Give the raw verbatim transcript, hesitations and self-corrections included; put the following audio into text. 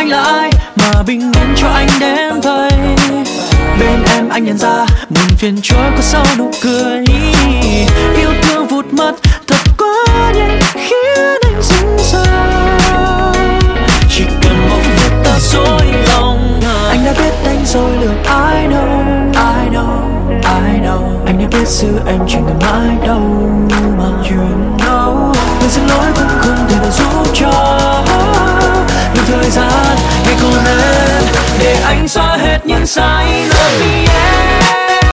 anh là ai mà bình yên cho anh đến vậy. Bên em anh nhận ra buồn phiền trôi qua sau nụ cười. Yêu thương vụt mất thật quá nhanh khiến anh dưng dao. Chỉ cần một phút ta dối lòng, anh đã biết đánh rồi lừa ai đâu. I know, I know, anh đã biết giữ em chẳng cần mãi đâu mà you know. Lời xin lỗi cũng không thể nào giúp cho nhiều thời gian ngày còn đến để anh xóa hết những sai lầm.